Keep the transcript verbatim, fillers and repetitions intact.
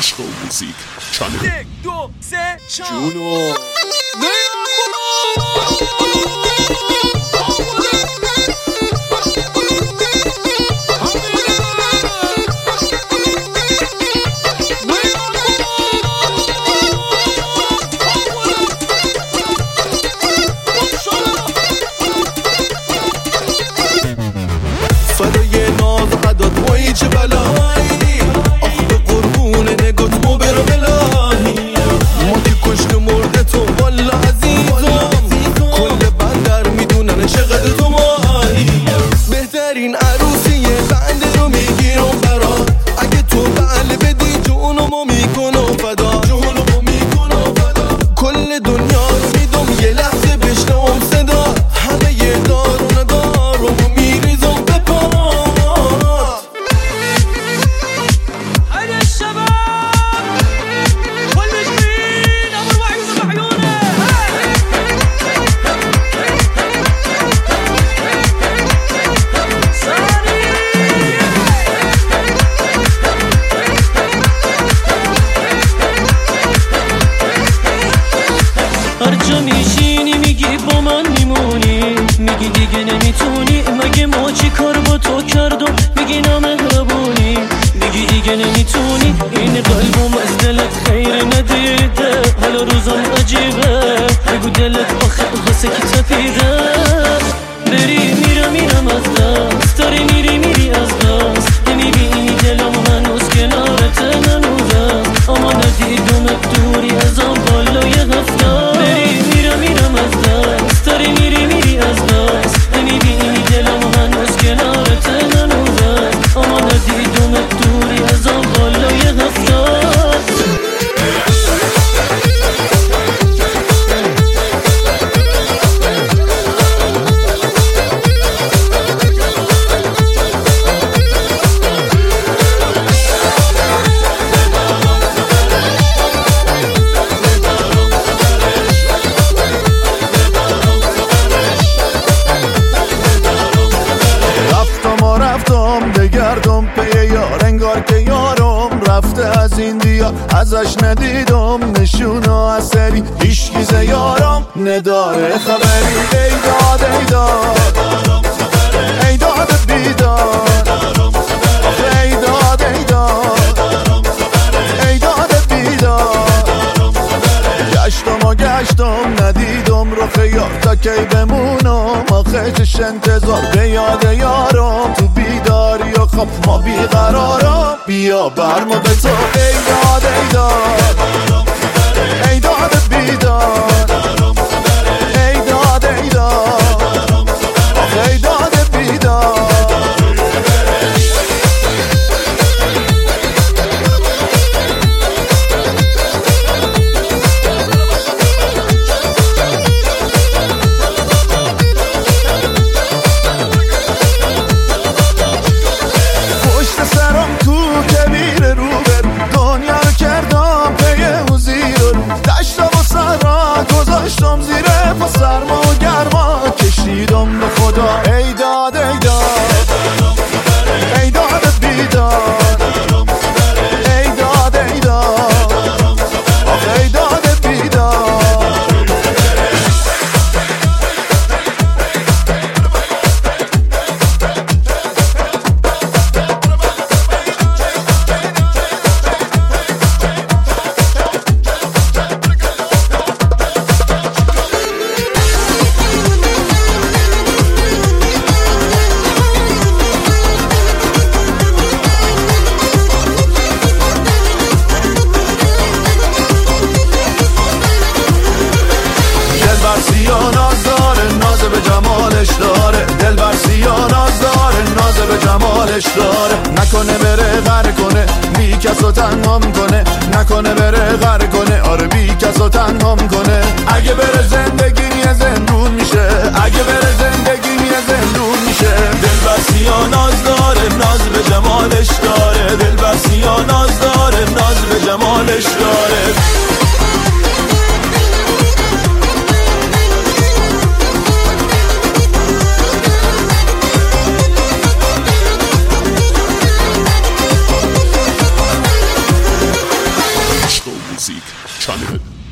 عشق و موزیک چانل. یک دو سه چهار جونو فدای ناز و عداد وای چه بلایی آخ به قربون نگات مو برو بلایی ما که کشت مرده تو والا عزیزم کل بندر میدونن چقدر تو مایی بهترین عروسیه بنده رو میگیرم برات اگه تو بله بدی جونمو میکنم فدا جونمو میکنم فدا کل دنیا رو میدم یه لحظه بشنوم صدا همه یه دارون دارم و میریزم به پات هيا الشباب كل جميل أمر وعيونه بعيونه هر جا میشینی میگی با من میمونی میگی دیگه نمیتونی مگه ما چی کار با تو کردم میگی نامهربونی میگی دیگه نمیتونی این قلبم از دلت خیر ندیده حالا روزم عجیبه بگو دلت آخه غصه کی تپیده بری میرم میرم از دست داری میری میری از دست نمیبینی دلم هنوز کنارت ننوزم اما ندیدم دوری ازم بالای هفته بری میرم میرم از دست داری میری میری از دست نمیبینی دلم هنوز کنارت ننوزم اما ندیدم دوری ازم بالای هفته رفتم و رفتم بگردم پی یار انگار که یارم رفته از این دیا ازش ندیدم نشونو اثری هیچگیز یارم نداره خبری ای داد ای داد ای داد بیداد ای داد ای داد ای داد بیداد گشتم و گشتم ندیدم رخ یار تا کی بمونم آخه چش انتظار به یاد یارم تو بیداری و خب ما بیقرارم بیا برما به تو ای داد ای داد ای داد بیداد ای داد ای داد آخه ای داد بیداد پشت سرم تو که میره رو بر دنیا رو کردم پی حضیر رو دشتم و سر گذاشتم زیره پا سرما و گرما کشیدم به خدا ای داد ای داد ای داد بیداد ای داد ای داد آخه ای داد بیداد دلبر سیا ناز داره ناز به جمالش داره دلبر سیا ناز داره ناز به جمالش داره نکنه بره غر کنه بی کسو تنهام کنه نکنه بره غر کنه آره بی کسو تنهام کنه اگه بره زندگی یه زندون میشه اگه بره زندگی یه زندون میشه دلبر سیا ناز داره ناز به جمالش داره دلبر سیا ناز داره ناز به جمالش داره Music Channel.